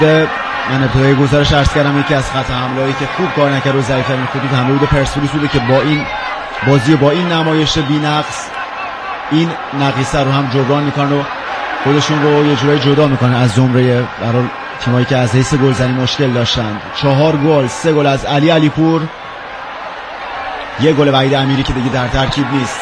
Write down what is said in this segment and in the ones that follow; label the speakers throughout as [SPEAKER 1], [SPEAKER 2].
[SPEAKER 1] من ابتدای گزارش عرض کردم یکی از خط حمله‌ای که خوب کار نکرد و ضعیف‌ترین خطوط حمله بود پرسپولیس بوده که با این بازی و با این نمایش بی‌نقص این نقیصه رو هم جبران میکنن و خودشون رو یه جورایی جدا میکنن از زمره برای تیمایی که از حیث گلزنی مشکل داشتن. 4 گل، 3 گل از علی علیپور، 1 گل وحید امیری که دیگه در ترکیب نیست.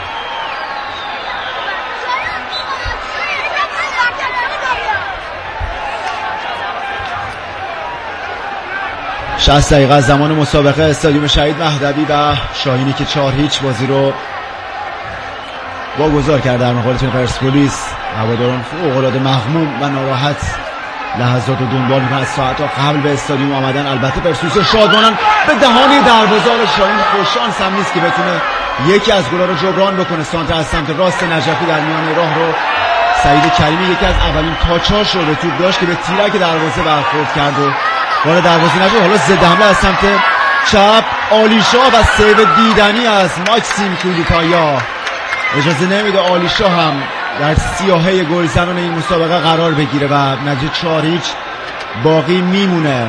[SPEAKER 1] شصت دقیقه از زمان مسابقه استادیوم شهید مهدوی و شاهینی که 4-0 بازی رو واگذار کرد در مقابل تیم پرسپولیس. هواداران فوق‌العاده مغموم و ناراحت لحظات رو دنبال می‌کنن. از ساعت‌ها قبل به استادیوم آمدن. البته پرسپولیس شادمانن به دهانی دروازه شاهین خوششانس هم نیست که بتونه یکی از گل‌ها رو جبران بکنه. سانتر از سمت راست نجفی در میان راه رو سعید کریمی یکی از اولین تاچاش رو به توپ داشت که به تیرک دروازه برخورد کرد و وارد دروازه نشد. حالا ضد حمله از سمت چپ عالیشاه و سیو دیدنی از ماکسیم کولیپایا اجازه نمیده عالیشاه هم در سیاهه گلزنان این مسابقه قرار بگیره و نتیجه 4-0 باقی میمونه.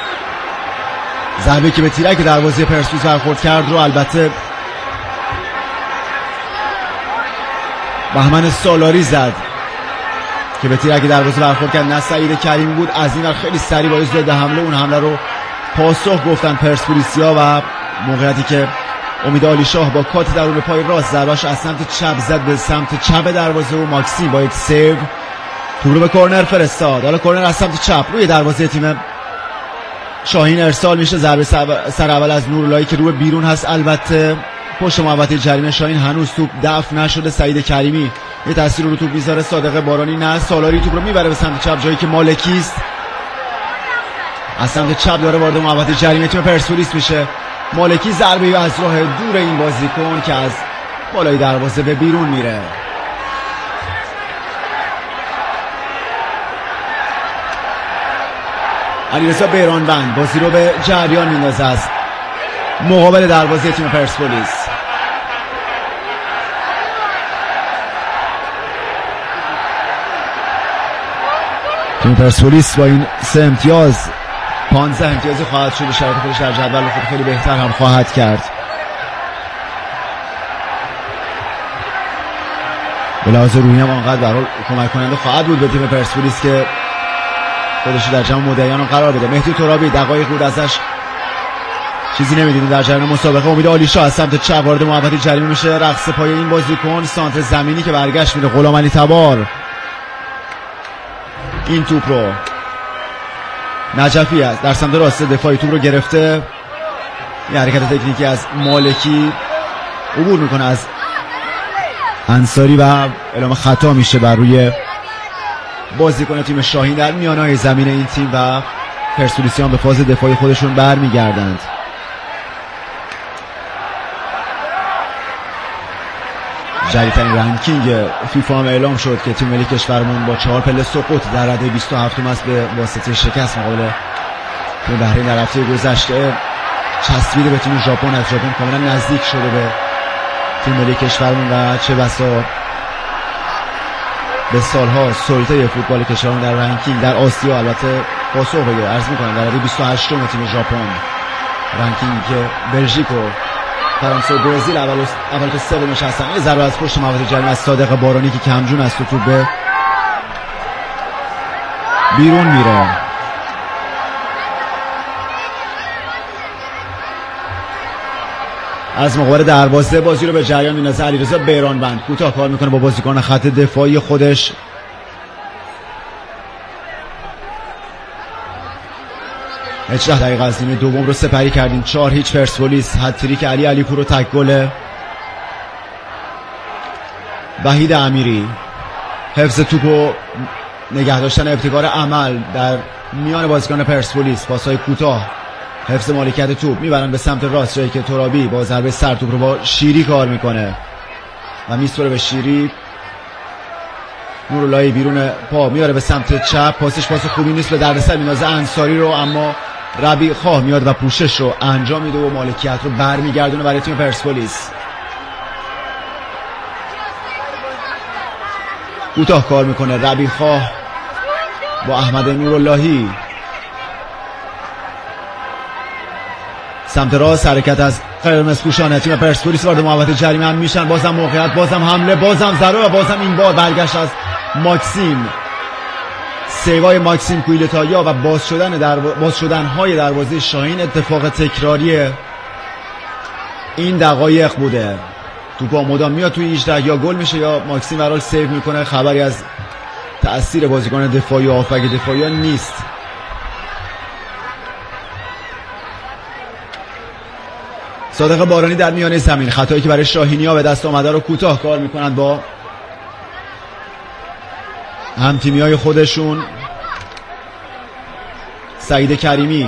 [SPEAKER 1] ضربه که به تیرک دروازه پرسپولیس برخورد کرد رو البته بهمن سالاری زد که به تیرک دروازه برخورد کرد. نه سعید کریم بود. از این ور خیلی سریع با ضد حمله اون حمله رو پاسخ گفتن پرسپولیسیا و موقعیتی که امید عالیشاه با کات درون پای راست ضربه‌اش از سمت چپ زد به سمت چپ دروازه و ماکسیم با یک سیو توپ رو به کورنر فرستاد. حالا کورنر از سمت چپ روی دروازه تیم شاهین ارسال میشه. ضربه سر اول از نوراللهی که رو بیرون هست. البته پشت محوطه جریمه شاهین هنوز توپ دفع نشده. سعید کریمی یه تاثیر رو توپ میذاره. صادق بارانی نه. سالاری توپ رو میبره به سمت چپ جایی که مالکی است. از سمت چپ داره وارد محوطه جریمه تیم پرسپولیس میشه. مالکی ضربه از راه دور این بازیکن که از بالای دروازه به بیرون میره. علیرضا بیرانوند بازی رو به جریان میندازه از مقابل دروازه تیم پرسپولیس. تیم پرسپولیس با این 3 امتیاز 15 امتیازی خواهد شد. شرایط خودش در جدول خود خیلی بهتر هم خواهد کرد. به لحاظ روحی هم آنقدر به هر حال کمک کننده خواهد بود به تیم پرسپولیس که خودش در جمع مدعیان قرار بده. مهدی ترابی دقایق بود ازش چیزی نمیدیدیم در جریان مسابقه. امید عالیشاه از سمت چپ وارد محوطه جریمه میشه. رقص پای این بازیکن. سانتر زمینی که برگشت میره. غلامعلی تبار این توپ رو نجفی است در سمت راست دفاعی توپ رو گرفته. یه حرکت تکنیکی از مالکی عبور میکنه از انصاری و اعلام خطا میشه بر روی بازیکن تیم شاهین در میانهای زمین این تیم و پرسپولیسیان به فاز دفاعی خودشون برمیگردند. جدیدترین رنکینگ فیفا هم اعلام شد که تیم ملی کشورمون با 4 پله سقوط در رده 27 است به واسطه شکست مقابل تیم بحرین در هفته گذشته. چسبیده به تیم ژاپن. از ژاپن کاملا نزدیک شده به تیم ملی کشورمون و چه بسا به سالها سلطه فوتبال کشورمون در رنکینگ در آسیا البته پاسخ بده. عرض می‌کنم در رده 28 تیم ژاپن رنکینگ که بلژیک و فرانسه و برزیل اول تا سومش هستن. یه ضربه از پشت محوطه جریمه از صادق بارانی که کمجون است و توپ به بیرون میره. از مقابل دروازه بازی رو به جریان میندازه علیرضا بیرانوند. کوتاه کار میکنه با بازیکن خط دفاعی خودش. هجده دقیقه از نیمه دوم رو سپری کردیم. 4-0 پرسپولیس. هتریک علی علیپور و تک گل وحید امیری. حفظ توپ و نگه داشتن ابتکار عمل در میان بازیکن پرسپولیس. پاسهای کوتاه. حفظ مالکیت توپ. میبرن به سمت راست جایی که ترابی با ضربه سر توپ رو با شیری کار میکنه و میسپره به شیری. نوراللهی بیرون پا میاره به سمت چپ. پاسش پاس خوبی نیست. به دردسر میندازه انصاری رو اما ربیع خواه میاد و پوشش رو انجام میده و مالکیت رو برمیگردونه برای تیم پرسپولیس. کوتاه کار میکنه ربیع خواه با احمد نوراللهی. سمت راست حرکت از قرمز پوشان تیم پرسپولیس وارد محوطه جریمه هم میشن. بازم موقعیت، بازم حمله، بازم ضربه و بازم این بار برگشت از ماکسیم. سیوای ماکسیم کویلتایا و باز شدن های دروازه شاهین اتفاق تکراری این دقایق بوده. توپ مدام میاد توی 18 یا گل میشه یا ماکسیم برال سیو میکنه. خبری از تأثیر بازیکن دفاعی و هافبک دفاعی نیست. صادق بارانی در میانه زمین، خطایی که برای شاهینی‌ها به دست آمده رو کوتاه کار میکنند با هم تیمی‌های خودشون. سعید کریمی،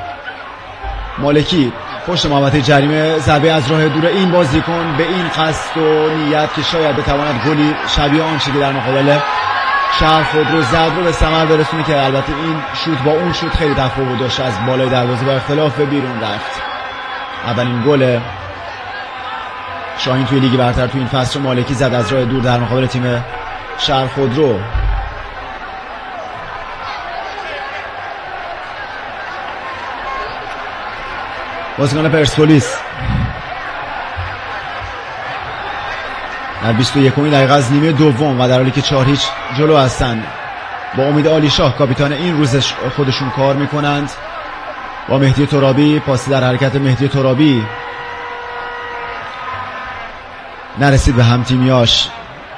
[SPEAKER 1] مالکی پشت محوطه جریمه، ضربه از راه دور این بازیکن به این قصد و نیت که شاید بتواند گلی شبیه آنچه که در مقابل شهر خودرو زد رو به ثمر برسونه، که البته این شوت با اون شوت خیلی تفاوت داشت، از بالای دروازه با اختلاف بیرون رفت. اولین گل شاهین توی لیگ برتر توی این فصل مالکی زد از راه دور در مقابل تیم شهر خودرو. بازیکن پرسپولیس در 21 دقیقه از نیمه دوم و در حالی که 4-0 جلو هستند با امید علی شاه کاپیتان این روز خودشون کار میکنند. با مهدی ترابی، پاسی در حرکت مهدی ترابی نرسید به هم تیمیاش.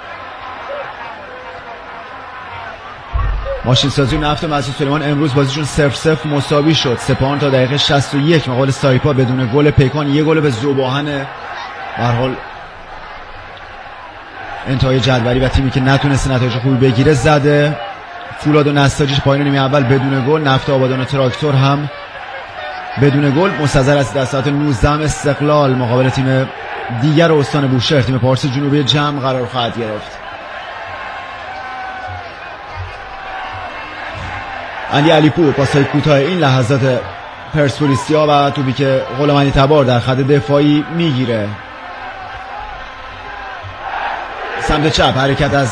[SPEAKER 1] ماشین سازی نفت مسعود سلیمان امروز بازیشون 0-0 مساوی شد. سپاهان تا دقیقه 61 مقابل سایپا بدون گل. پیکان یه گل به ذوباهن به هر حال انتهای جدولی و تیمی که نتونسته نتایج خوبی بگیره زده. فولاد و نساجیش پایین نیمه اول بدون گل. نفت آبادان و تراکتور هم بدون گل. مستظر است در ساعت 19 استقلال مقابل تیم دیگر استان بوشهر، تیم پارس جنوبی جمع قرار خواهد گرفت. علی پور پاسای کوتاه این لحظات پرسپولیسیا و توپی که غلامعلی تبار در خط دفاعی میگیره. سمت چپ حرکت از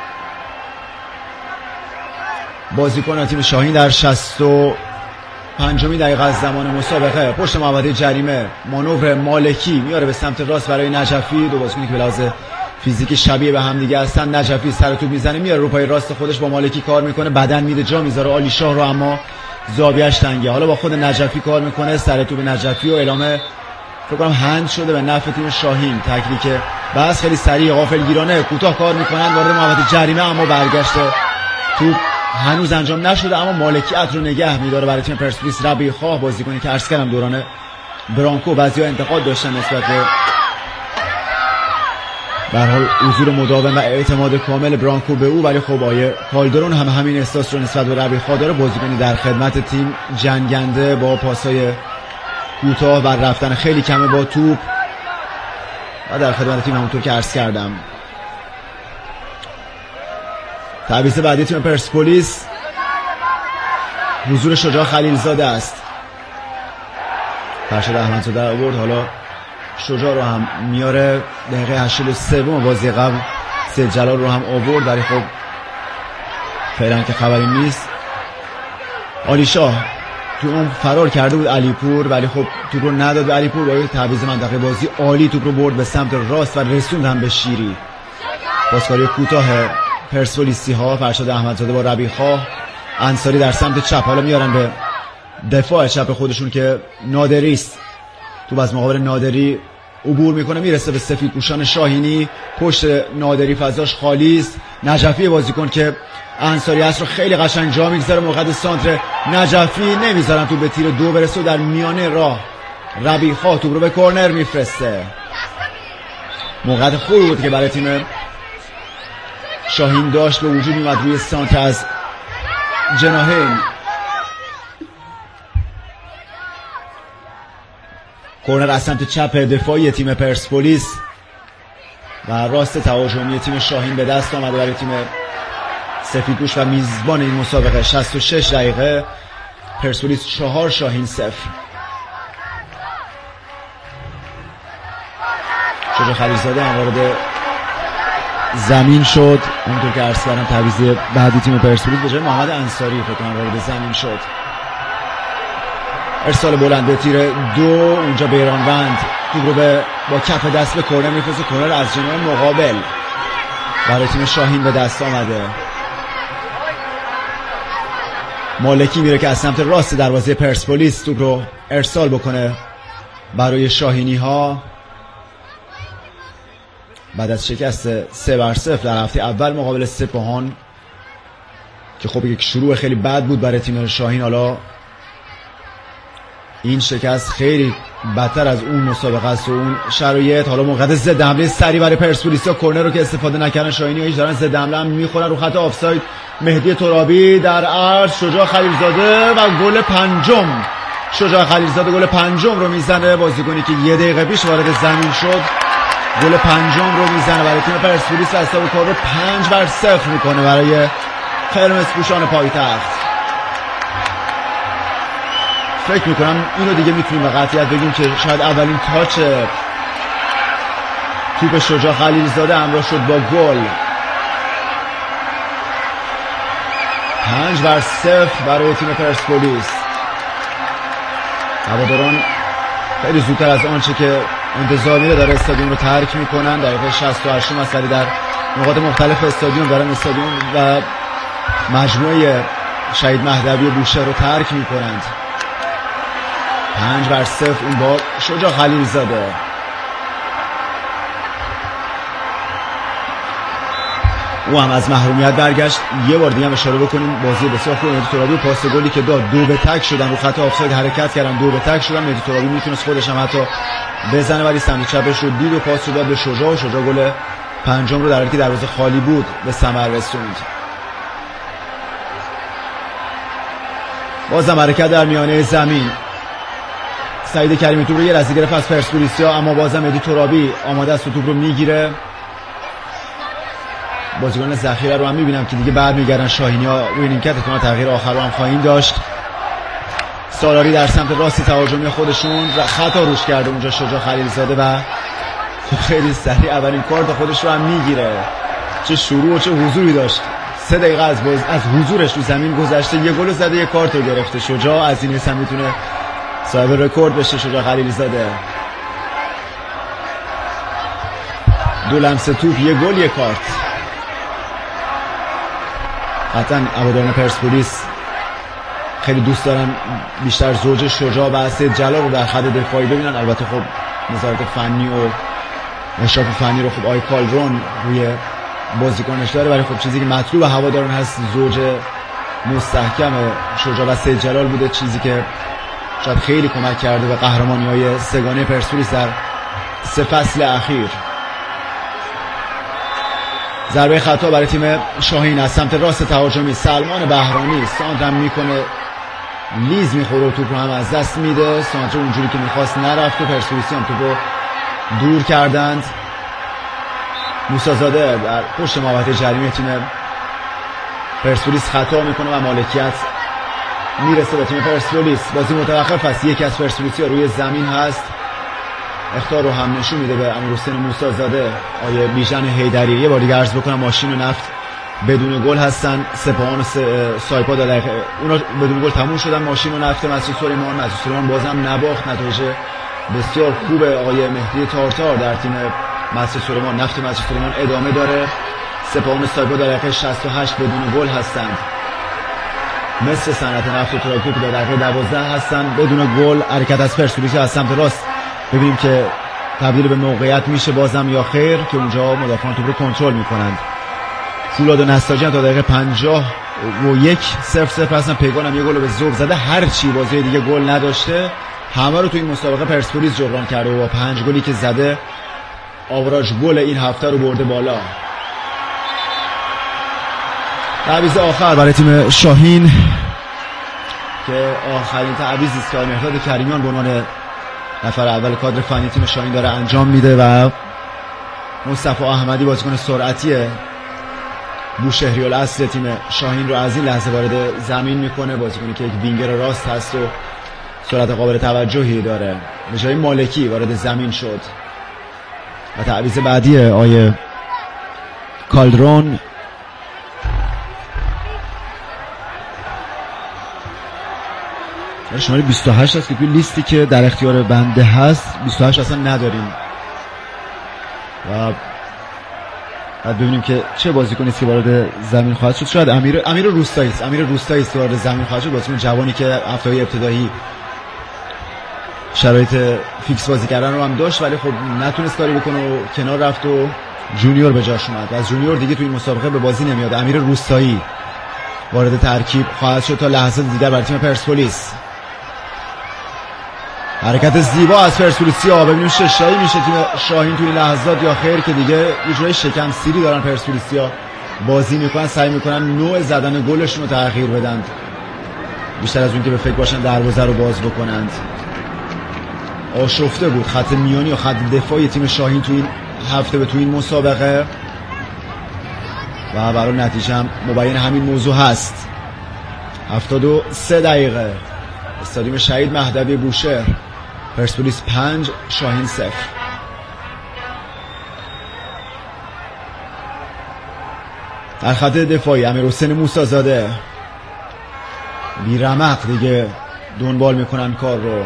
[SPEAKER 1] بازیکن تیم شاهین در 65 دقیقه از زمان مسابقه. پشت محوطه جریمه مانور مالکی میاره به سمت راست برای نجفی. دو بازیکنی که به لحاظ فیزیکی شبیه به هم دیگه هستن. نجفی سر توپ میزنه، میاره رو پای راست خودش، با مالکی کار میکنه، بدن میده جا میذاره علی شاه رو، اما زاویه‌اش تنگه. حالا با خود نجفی کار میکنه، سر توپ نجفی و اعلام فکر کنم هند شده به نفع تیم شاهین. تکنیک بس خیلی سریع غافلگیرانه کوتاه کار میکنن وارد محوطه جریمه، اما برگشته توپ هنوز انجام نشده، اما مالکی عطر رو نگه میداره برای تیم پرسپولیس. ربیع خواه بازیکنی که عرض کردم دوران برانکو بعضی‌ها انتقاد داشتن نسبت به هر حال حضور مداوم و اعتماد کامل برانکو به او، ولی خب آیه کالدرون هم همین احساس رو نسبت به ربیع خواه داره. بازیکنی در خدمت تیم، جنگنده، با پاسای کوتاه و رفتن خیلی کمه با توپ و در خدمت تیم همونطور که عرض کردم. تعویض بعدی تیم پرسپولیس حضور شجاع خلیلزاده است. فرشاد احمدزاده آورد، حالا شجاع رو هم میاره. دقیقه 83 بازی قبل سید جلال رو هم آورد، ولی خب فعلا که خبری نیست. علی شاه تو اون فرار کرده بود علی پور، ولی خب توپ رو نداد به علی پور. با یک تعویض منطقه بازی عالی توپ رو برد به سمت راست و رسوند هم به شیری. پاسکاری کوتاه پرسپولیسی ها، فرشاد احمدزاده با ربیع خواه. انصاری در سمت چپ، حالا میارن به دفاع چپ خودشون که نادری است. توپ از مقابل نادری عبور میکنه، میرسه به سفید پوشان شاهینی. پشت نادری فضاش خالی است. نجفی بازیکن که انصاری است رو خیلی قشنگ جا میگذاره. موقع سانتر نجفی نمیذارن توپ به تیر دو برسه و در میانه راه ربیع خواه توپ رو به کورنر میفرسته. موقع خوبی بود که برای تیم شاهین داشت به وجود میاد روی سانتر از جناحین. کورنر از سمت چپ دفاعی تیم پرسپولیس و راست تهاجمی تیم شاهین به دست آمده برای تیم سفیدپوش و میزبان این مسابقه. 66 دقیقه پرسپولیس 4 شاهین 0. شجاع خلیلزاده هم وارد زمین شد. اونطور که عرض کردم تعویض بعدی تیم پرسپولیس به جای محمد انصاری فکر کنم وارد زمین شد. ارسال بلند به تیر 2. اونجا بیرانوند توپ رو با کف دست به کرنر میفرسته. کرنر از جناح مقابل برای تیم شاهین به دست آمده. مالکی میره که از سمت راست دروازه پرسپولیس توپ رو ارسال بکنه برای شاهینی ها. بعد از شکست 3-0 در هفته اول مقابل سپاهان که خب یک شروع خیلی بد بود برای تیم شاهین، حالا این شکست خیلی بدتر از اون مسابقه است و اون شرایط. حالا موقع ضد حمله سری برای پرسپولیس ها، کرنر رو که استفاده نکردن شاهینی ها دارن ضد حمله هم میخورن رو خط آفساید. مهدی ترابی در عرض، شجاع خلیلزاده و گل پنجم. شجاع خلیلزاده گل پنجم رو میزنه، بازیکنی که 1 دقیقه پیش وارد زمین شد. گل پنجم رو میزنه برای تیم پرسپولیس و حساب کار رو 5-0 میکنه برای قرمزپوشان پایتخت. فکر میکنم اینو دیگه میتونیم به قطعیت بگیم که شاید اولین تاچ توپ شجاع خلیلزاده همراه شد با گل. 5-0 برای تیم پرسپولیس. هواداران خیلی زودتر از آنچه که انتظار میره داره استادیوم رو ترک میکنن. دقیقه 68 مسئله در نقاط مختلف استادیوم دارن استادیوم و مجموعه شهید مهدوی و بوشهر رو ترک میکنند. 5-0 اون با شجاع خلیلزاده. او هم از محرومیت برگشت. یه بار دیگه هم اشاره بکنیم بازی بسیار خوب مهدی ترابی، پاس گلی که داد 2-1 شدن رو خط آفساید حرکت کردن 2-1 شدن. مهدی ترابی میتونست خودش هم حتی بزنه ولی سمت چپش رو دید و پاس رو داد به شجاع و شجاع گل پنجم رو در حالی که دروازه خالی بود به ثمر رسوند. بازم حرکت در میانه زمین. سعید کریمی توپ رو یه لحظه گرفت از پرسپولیسیا، اما بازم مهدی ترابی آماده است و توپ رو میگیره. بازیکن ذخیره رو هم میبینم که دیگه برمیگردن شاهینیا روی نیمکت. احتمال تغییر آخر رو هم خواهیم داشت. سالاری در سمت راستی تهاجمی خودشون خطا روش کرده اونجا شجاع خلیلزاده و خیلی سریع اولین کارت خودش رو هم میگیره. چه شروع و چه حضوری داشت. 3 دقیقه از حضورش تو زمین گذشته، یه گل زده، یه کارت رو گرفته. شجاع از این هم میتونه صاحب رکورد بشه. شجاع خلیلزاده 2 لمس توپ، یه گل، یه کارت. قطعا هواداران پرسپولیس خیلی دوست دارن بیشتر زوج شجاع و سید جلال رو در خط دفاعی ببینن. البته خب نظارت فنی و اشراف فنی رو خب آقای کالدرون روی بازیکنش داره، ولی خب چیزی که مطلوب هواداران هست زوج مستحکم شجاع و سید جلال بوده، چیزی که شاید خیلی کمک کرده به قهرمانی‌های سگانه پرسپولیس در 3 فصل اخیر. ضربه خطا برای تیم شاهین از سمت راست تهاجمی. سلمان بهرانی سانتر میکنه، لیز میخوره و توپ رو هم از دست میده. سانتر اونجوری که میخواست نرفت و پرسپولیسی هم توپ رو دور کردند. موسی‌زاده در پشت محوطه جریمه تیم پرسپولیس خطا میکنه و مالکیت میرسه به تیم پرسپولیس. بازی متوقف است. یکی از پرسپولیسی ها روی زمین هست. اخطار رو هم نشون میده به امیرحسین موسی‌زاده. آیه بیژن حیدری. یه بار دیگه عرض بکنم ماشین و نفت بدون گل هستن. سپاهان و سایپا در اونا بدون گل تموم شدن. ماشین و نفت مسعود سلیمان بازم نباخت. نتایج بسیار خوب آقای مهدی تارتار در تیم مسعود سلیمان. نفت مسعود سلیمان ادامه داره. سپاهان و سایپا در دقیقه 68 بدون گل هستند. مثل صنعت نفت و تراکتور که در دقیقه 12 هستن بدون گل. حرکت از پرسپولیس از سمت راست ببینیم که تبدیل به موقعیت میشه بازم یا خیر، که اونجا مدافعان توپ رو کنترل میکنند. فولاد و نساجی تا دقیقه 51 0-0 هستن. پیگان هم یه گل به ذوق زده. هر چی بازی دیگه گل نداشته همه رو تو این مسابقه پرسپولیس جبران کرده و با 5 گلی که زده آوراژ گل این هفته رو برده بالا. تعویض آخر برای تیم شاهین که آخرین تعویضی است که مهداد کریمیان به عنوان نفر اول کادر فنی تیم شاهین داره انجام میده و مصطفی احمدی بازیکن سرعتی بوشهری الاصل تیم شاهین رو از این لحظه وارد زمین میکنه. بازیکنی که یک وینگر راست هست و سرعت قابل توجهی داره. به جای مالکی وارد زمین شد و تعویض بعدی آیه کالدرون شماره 28 هست که توی لیستی که در اختیار بنده هست 28 اصلا نداریم و بعد ببینیم که چه بازیکنی است که وارد زمین خواهد شد. شاید امیر روستایی است که وارد زمین خواهد شد، بازیکن جوانی که هفته‌های ابتدایی شرایط فیکس بازی کردن رو هم داشت ولی خب نتونست کاری بکنه و کنار رفت و جونیور به جاش اومد و از جونیور دیگه توی این مسابقه به بازی نمیاد. امیر روستایی وارد ترکیب خواهد شد تا لحظات دیگر برای تیم پرسپولیس. حرکت زیبا از پرسپولیسیا، ببینیم ششایی میشه تیم شاهین توی این لحظات یا خیر که دیگه یه جورای شکم سیری دارن پرسپولیسیا بازی میکنن، سعی میکنن نوع زدن گلشون رو تغییر بدن بیشتر از اون که به فکر باشن دروازه رو باز بکنند. آشفته بود خط میانی و خط دفاعی تیم شاهین توی این هفته به توی این مسابقه و برای نتیجه هم مبین همین موضوع هست. 73 دقیقه استادیوم شهید مهدوی بوشهر، پرسپولیس 5 شاهین 0. در خط دفاعی امیرحسین موسی‌زاده بیرمق دیگه دنبال میکنن کار رو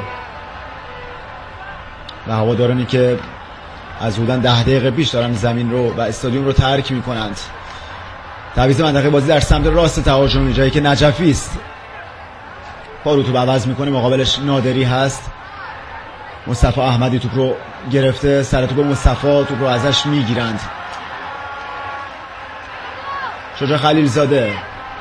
[SPEAKER 1] و هوادارانی که از حدوداً 10 دقیقه پیش دارن زمین رو و استادیوم رو ترک میکنند. تعویض منطقه بازی در سمت راست تهاجمی، جایی که نجفی است پارو توپ عوض میکنه، مقابلش نادری هست. مصطفی احمدی توپ رو گرفته، سر توپ مصطفی، توپ رو ازش میگیرند. شجاع خلیلزاده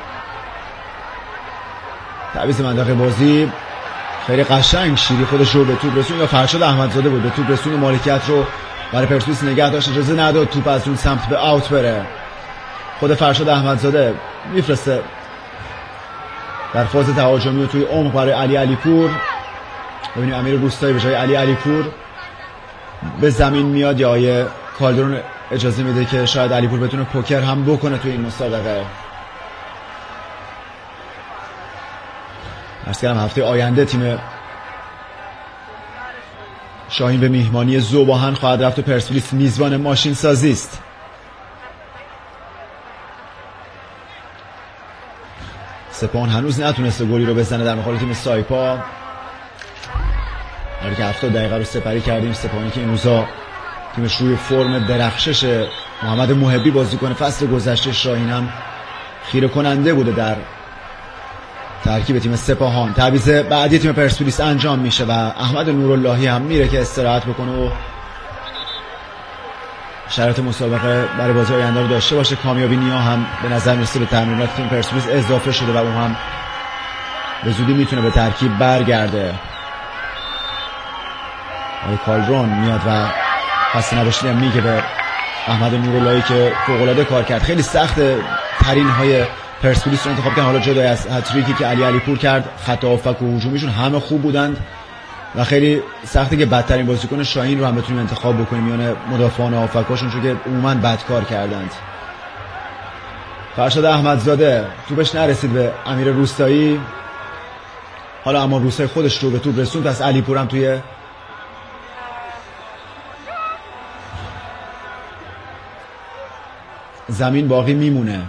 [SPEAKER 1] تعویض منطقه بازی خیلی قشنگ شیری خودش رو به توپ رسون یا فرشاد احمدزاده بود به توپ رسون، مالکیت رو برای پرسپولیس نگه داشت، اجازه نداد توپ از اون سمت به آوت بره. خود فرشاد احمدزاده میفرسته در فاز تهاجمی و توی عمق برای علی پور. ببینیم امیر روستایی به جای علی پور به زمین میاد یا آیه کالدرون اجازه میده که شاید علی پور بتونه پوکر هم بکنه توی این مسابقه. عرض کردم هفته آینده تیم شاهین به میهمانی ذوباهن خواهد رفت و پرسپولیس میزبان ماشین سازی است. سپاهان هنوز نتونسته گلی رو بزنه در مقابل تیم سایپا، ولی که 70 دقیقه رو سپری کردیم. سپاهانی که این روزا تیمش روی فرم درخشش محمد محبی بازیکن فصل گذشته شاهین هم خیره کننده بوده در ترکیب تیم سپاهان. تعویض بعدی تیم پرسپولیس انجام میشه و احمد نوراللهی هم میره که استراحت بکنه و شرایط مسابقه برای بازی آینده رو داشته باشه. کامیابی نیا هم به نظر میرسه به تمرینات تیم پرسپولیس اضافه شده و اون هم به زودی میتونه به ترکیب برگرده. کالدرون میاد و خسته نباشید هم میگه به احمد نوراللهی که فوق‌العاده کار کرد. خیلی سخت ترین های پرسپولیس رو انتخاب کردن، حالا جدای از هتریکی که علی پور کرد، خط هافک و هجومیشون همه خوب بودند و خیلی سخته که بدترین بازیکن شاهین رو هم بتونیم انتخاب بکنیم میان مدافعان و هافکاشون، چون که عموما بد کار کردند. فرشاد احمدزاده توپش نرسید به امیر روستایی، حالا اما روستایی خودش رو به توپ رسوند، پس علی پور هم توی زمین باقی میمونه.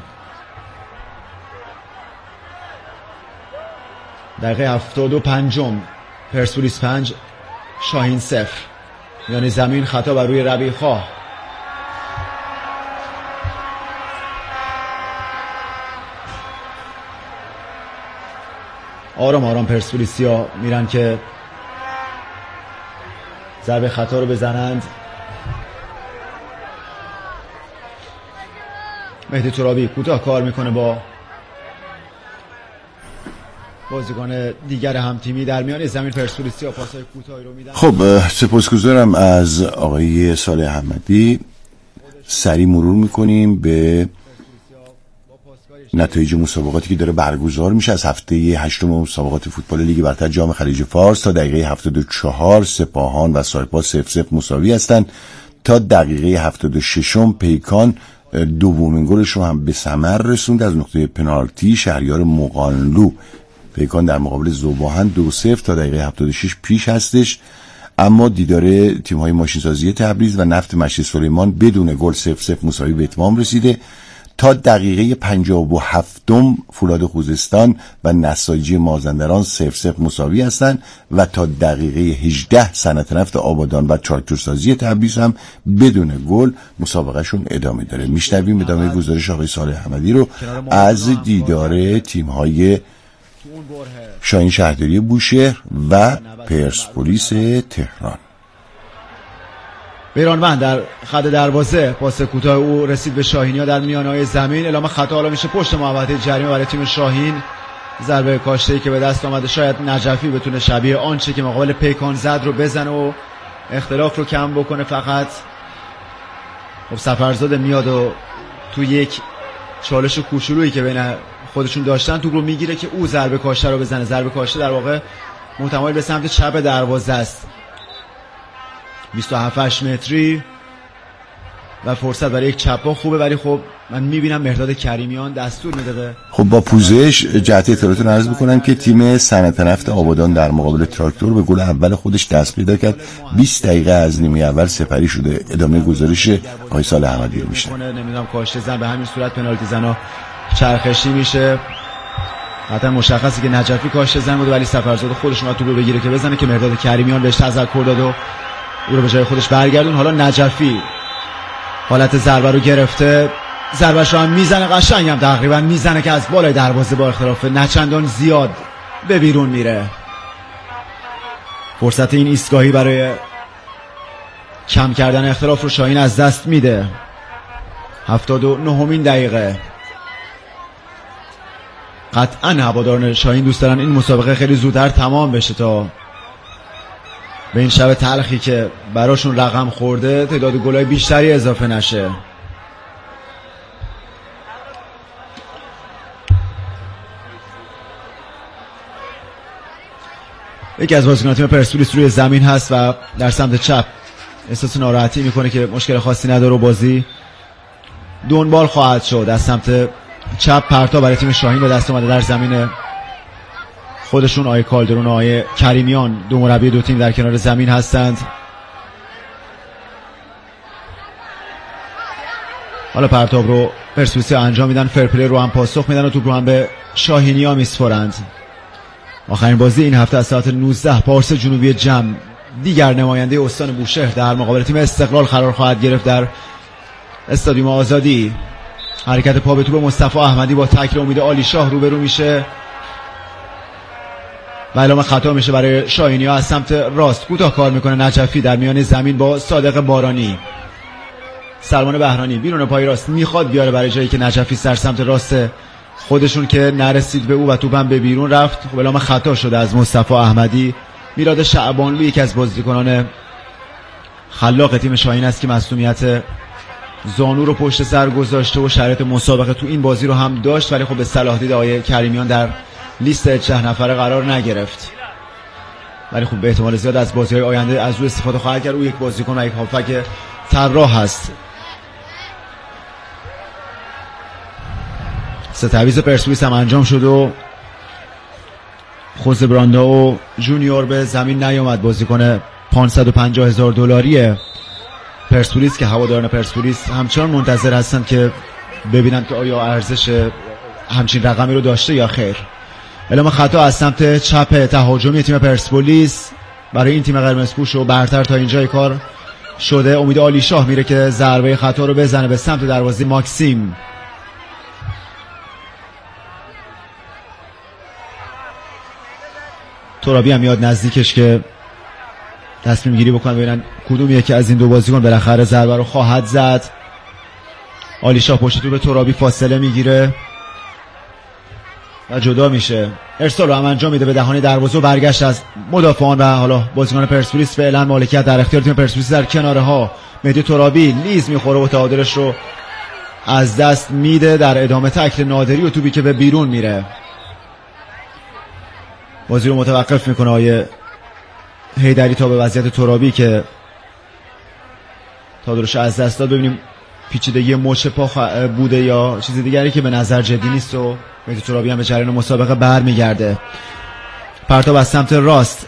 [SPEAKER 1] دقیقه 75 پرسپولیس 5 شاهین 0. یعنی زمین خطا بر روی ربیع خواه. آرام آرام پرسپولیسیا میرن که ضربه خطا رو بزنند. مهدی ترابی کوتاه کار میکنه با بازیکن دیگر هم تیمی در میان زمین پرسپولیسیا پاسای کوتاهی رو میدن.
[SPEAKER 2] خب سپاسگزارم از آقای صالح احمدی. سریع مرور میکنیم به نتایج مسابقاتی که داره برگزار میشه از هفته 8 مسابقات فوتبال لیگ برتر جام خلیج فارس. تا دقیقه 74 سپاهان و سایپا 0-0 مساوی هستند. تا دقیقه 76 پیکان دومین گلش رو هم به ثمر رسوند از نقطه پنالتی. شهریار مقانلو پیکان در مقابل ذوباهن 2-0 تا دقیقه 76 پیش هستش، اما دیدار تیم‌های ماشین‌سازی تبریز و نفت مشهد سلیمان بدون گل 0-0 مساوی به اتمام رسیده. تا دقیقه 57 فولاد خوزستان و نساجی مازندران 0-0 مساوی هستند و تا دقیقه 18 صنعت نفت آبادان و تراکتورسازی تبریز هم بدون گل مسابقهشون ادامه داره. میشنویم ادامه گزارش آقای صالح احمدی رو از دیدار تیم‌های شاهین شهرداری بوشهر و پرسپولیس تهران.
[SPEAKER 1] بیرانوند در خط دروازه پاس کوتاه او رسید به شاهینیا در میانهای زمین. اعلام خطا حالا میشه پشت محوطه جریمه برای تیم شاهین. ضربه کاشته‌ای که به دست آمده شاید نجفی بتونه شبیه آنچه که مقابل پیکان زد رو بزنه و اختلاف رو کم بکنه. فقط خب سفرزاده میاد و تو یک چالش کوچولویی که بین خودشون داشتن توپ رو میگیره که او ضربه کاشته رو بزنه. ضربه کاشته در واقع متمایل به سمت چپ دروازه است، 27 متری و فرصت برای یک چپا خوبه، ولی خب من میبینم مهرداد کریمیان دستور میده.
[SPEAKER 2] خب با پوزش جهت اطلاعاتتون عرض بکنم که تیم صنعت نفت آبادان در مقابل تراکتور به گل اول خودش دست پیدا کرد. 20 دقیقه از نیمه اول سپری شده. ادامه گزارش آقای صالح احمدی رو میشنویم.
[SPEAKER 1] نمیدونم کاشته زن به همین صورت پنالتی زنا چرخشی میشه. حتما مشخصه که نجفی کاشته زن بود، ولی سفرزاده خودش اومد توپ رو بگیره که بزنه که مهرداد کریمیان بهش تذکر داد و او رو به جای خودش برگردون. حالا نجفی حالت ضربه رو گرفته، ضربه‌ش رو هم میزنه، قشنگ هم تقریبا میزنه که از بالای دروازه با اختلاف نچندان زیاد به بیرون میره. فرصت این ایستگاهی برای کم کردن اختلاف رو شاهین از دست میده. 79مین دقیقه. قطعا هواداران شاهین دوست دارن این مسابقه خیلی زودتر تمام بشه تا به این شب تلخی که براشون رقم خورده تعداد گلای بیشتری اضافه نشه. یکی از بازیکنان تیم پرسپولیس روی زمین هست و در سمت چپ احساس ناراحتی میکنه که مشکل خاصی نداره و بازی دنبال خواهد شد. از سمت چپ پرتا برای تیم شاهین به دست اومده در زمین خودشون. آقای کالدرون و آقای کریمیان دو مربی دو تیم در کنار زمین هستند. حالا پرتاب رو پرسپولیس انجام میدن، فرپلی رو هم پاسخ میدن و توپ رو هم به شاهینیا میسپرند. آخرین بازی این هفته از ساعت 19 پارس جنوبی جم دیگر نماینده استان بوشهر در مقابل تیم استقلال قرار خواهد گرفت در استادیوم آزادی. حرکت پا به توپ مصطفی احمدی با تکل امید علی شاه روبرو میشه و اعلام خطا میشه برای شاهینیا. از سمت راست کوتاه کار میکنه نجفی در میان زمین با صادق بارانی. سلمان بهرانی بیرون پای راست میخواد بیاره برای جایی که نجفی سر سمت راست خودشون که نرسید به او و توپم به بیرون رفت. خب اعلام خطا شده از مصطفی احمدی. میلاد شعبانلو یکی از بازیکنان خلاق تیم شاهین است که مصونیت زانو رو پشت سر گذاشته و شرایط مسابقه تو این بازی رو هم داشت، ولی خب به صلاح دید آقای کریمیان در لیست 10 نفره قرار نگرفت. ولی خب به احتمال زیاد از بازی‌های آینده از او استفاده خواهد کرد. او یک بازیکن و یک هافک طراح هست. تعویض پرسپولیس هم انجام شد و خوزه براندا و جونیور به زمین نیامد. بازیکن $550,000 پرسپولیس که هواداران پرسپولیس همچنان منتظر هستند که ببینن که آیا ارزش همچین رقمی رو داشته یا خیر. اعلام خطا از سمت چپ تهاجمی تیم پرسپولیس برای این تیم قرمزپوش و برتر تا اینجای کار شده. امید علی شاه میره که ضربه خطا رو بزنه به سمت دروازه ماکسیم. ترابی هم میاد نزدیکش که تصمیم گیری بکنن ببینن کدوم یکی از این دو بازیکن بالاخره ضربه رو خواهد زد. علی شاه پشت توپ ترابی فاصله میگیره و جدا میشه. ارسال رو هم انجام میده به دهان دروازه و برگشت از مدافعان و حالا بازیکن پرسپولیس فعلا مالکیت در اختیار تیم پرسپولیس در کناره ها. مهدی ترابی لیز میخوره و تعادلش رو از دست میده در ادامه تکل نادری و توپی که به بیرون میره. بازی رو متوقف میکنه آیه حیدری تا به وضعیت ترابی که تعادلش از دست داد. ببینیم پیچیدگی مچ پا بوده یا چیز دیگری که به نظر جدی نیست و مهدی ترابی هم به جریان مسابقه برمیگرده. پرتاب از سمت راست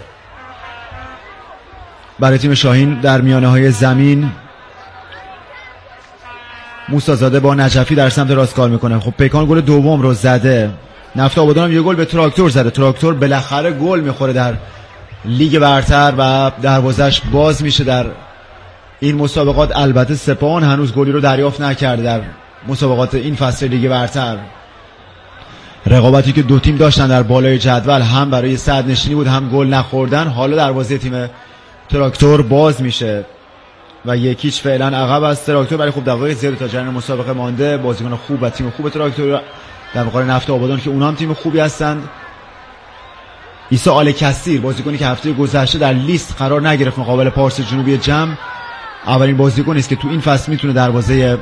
[SPEAKER 1] برای تیم شاهین در میانه های زمین. موسازاده با نجفی در سمت راست کار میکنه. خب پیکان گل دوم رو زده. نفت آبادان هم یه گل به تراکتور زده. تراکتور بالاخره گل میخوره در لیگ برتر و دروازش باز میشه در این مسابقات. البته سپاهان هنوز گلی رو دریافت نکرده در مسابقات این فصل لیگ برتر. رقابتی که دو تیم داشتن در بالای جدول، هم برای صدر نشینی بود هم گل نخوردن، حالا دروازه تیم تراکتور باز میشه و 1-0 فعلا عقب است تراکتور. ولی خب دقایق زیاد تا جریان مسابقه مانده. بازیکن خوب و تیم خوب تراکتور در مقابل نفت آبادان که اونها هم تیم خوبی هستند. عیسی آل کثیر بازیکنی که هفته گذشته در لیست قرار نگرفت مقابل پارس جنوبی جم، اولین بازیکنی است که تو این فصل میتونه دروازه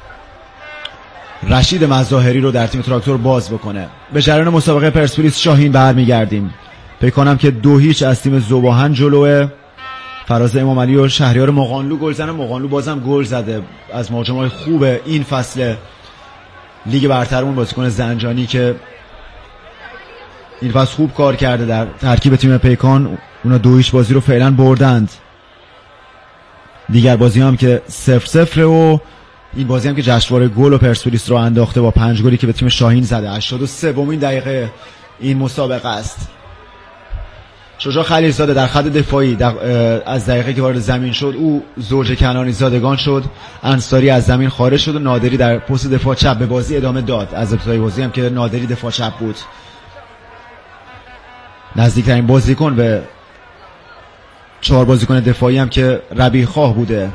[SPEAKER 1] رشید مظاهری رو در تیم تراکتور باز بکنه. به جریان مسابقه پرسپولیس شاهین برمیگردیم. فکر کنم که 2-0 از تیم ذوباهن جلوه. فراز امام علی و شهریار مقانلو گل زنه. مقانلو بازم گل زده، از مهاجمای خوب این فصل لیگ برترمون، بازیکن زنجانی که این فصل خوب کار کرده در ترکیب تیم پیکان. اونا 2-0 بازی رو فعلا بردند. دیگر بازی هم که 0-0 و این بازی هم که جشنواره گل و پرسپولیس رو انداخته با 5 گلی که به تیم شاهین زده. 83 دقیقه این مسابقه است. شجاع خلیلزاده در خط دفاعی از دقیقه که وارد زمین شد او زوج کنانی زادگان شد. انصاری از زمین خارج شد و نادری در پست دفاع چپ به بازی ادامه داد. از ابتدای بازی هم که نادری دفاع چپ بود. نزدیکترین بازیکن به 4 بازیکن دفاعی هم که ربیع خواه بوده.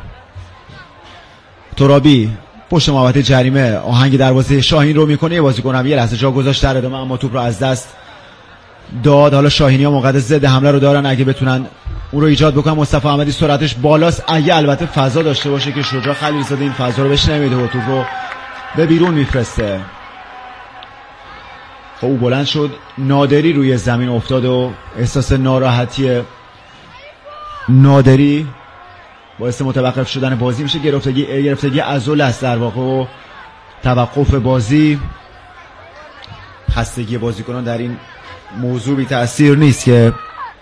[SPEAKER 1] ترابی پشت محوطه جریمه آهنگ دروازه شاهین رو میکنه. یه بازیکن هم یه لحظه جا گذاشت در ادامه اما توپ رو از دست داد. حالا شاهینی‌ها موقع ضد حمله رو دارن، اگه بتونن اون رو ایجاد بکنن. مصطفی احمدی سرعتش بالاست، اگه البته فضا داشته باشه که شجاع خلیلزاده این فضا رو بهش نمیده و توپ رو به بیرون میفرسته. خب او بلند شد، نادری روی زمین افتاد و احساس ناراحتی نادری باعث متوقف شدن بازی میشه. گرفتگی عضل است در واقع و توقف بازی. خستگی بازیکنان در این موضوع بی تأثیر نیست که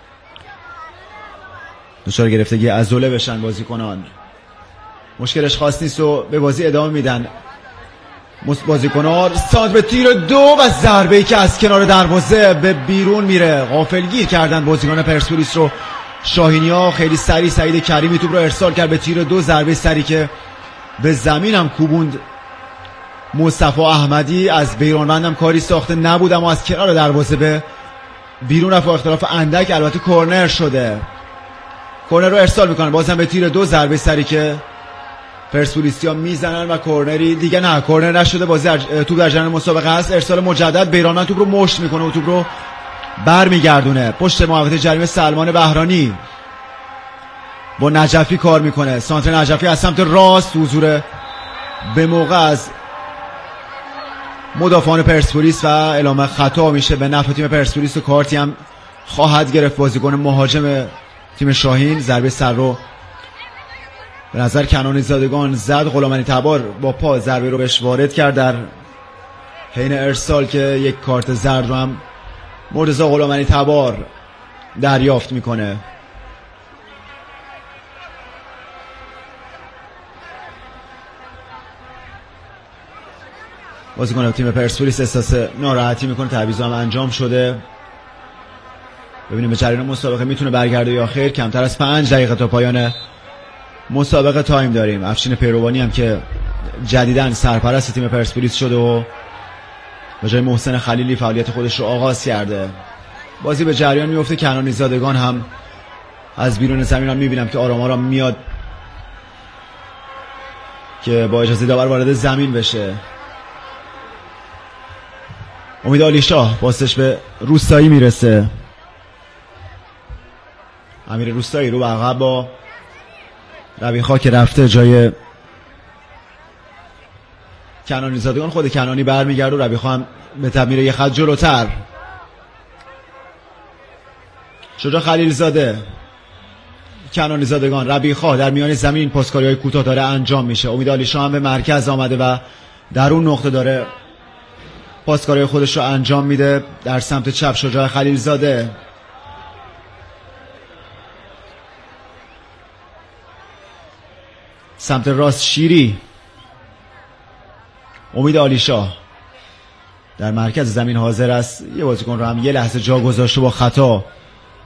[SPEAKER 1] دچار گرفتگی عضله بشن بازیکنان. مشکلش خاص نیست و به بازی ادامه میدن بازیکنان. سانت به تیر 2 و ضربه‌ای که از کنار دروازه به بیرون میره. غافلگیر کردن بازیکن پرسپولیس رو شاهینی‌ها. خیلی سریع سعید کریمی توپ رو ارسال کرد به تیر 2. ضربه سری که به زمین هم کوبوند مصطفی احمدی. از بیرونوند هم کاری ساخته نبود اما از کنار دروازه به بیرون رفت. اختلاف اندک البته کورنر شده. کورنر رو ارسال میکنن بازم به تیر 2. ضربه سری که پرسپولیسیا میزنن و کورنری دیگه نه، کورنر نشده. بازی توپ در جریان مسابقه است. ارسال مجدد. بیرانوند توپ رو مشت میکنه و توپ رو برمیگردونه پشت محوطه جریمه. سلمان بهرانی با نجفی کار میکنه. سانتر نجفی از سمت راست، حضور به موقع از مدافعان پرسپولیس و اعلام خطا میشه به نفع تیم پرسپولیس و کارتی هم خواهد گرفت بازیکن مهاجم تیم شاهین. ضربه سر رو به نظر کنانی زادگان زد. غلامعلی تبار با پا ضربه رو بهش وارد کرد در حین ارسال که یک کارت زرد رو هم مرتضی غلامعلی تبار دریافت میکنه. بازیکن تیم پرسپولیس احساس ناراحتی میکنه. تعویض هم انجام شده. ببینیم به جریان مسابقه میتونه برگرده یا خیر. کمتر از 5 دقیقه تا پایان مسابقه تایم داریم. افشین پیروانی هم که جدیداً سرپرست تیم پرسپولیس شده و به جای محسن خلیلی فعالیت خودش رو آغاز کرده. بازی به جریان میفته. کنانی زادگان هم از بیرون زمین هم میبینم که آرام آرام میاد که با اجازه داور وارد زمین بشه. امید علی شاه پاسش به روستایی میرسه. امیر روستایی رو عقب با ربیخا که رفته جای کنانی زادگان. خود کنانی برمیگرده و ربیخا هم به تبمیر یه خط جلوتر. شجاع خلیلزاده، کنانی زادگان، ربیخا در میان زمین. پاسکاری های کوتاه داره انجام میشه. امید علی شاه هم به مرکز آمده و در اون نقطه داره پاسکاری خودش رو انجام میده. در سمت چپ شجاع خلیلزاده، سمت راست شیری. امید عالیشاه در مرکز زمین حاضر است. یه بازیکن رو هم یه لحظه جا گذاشته با خطا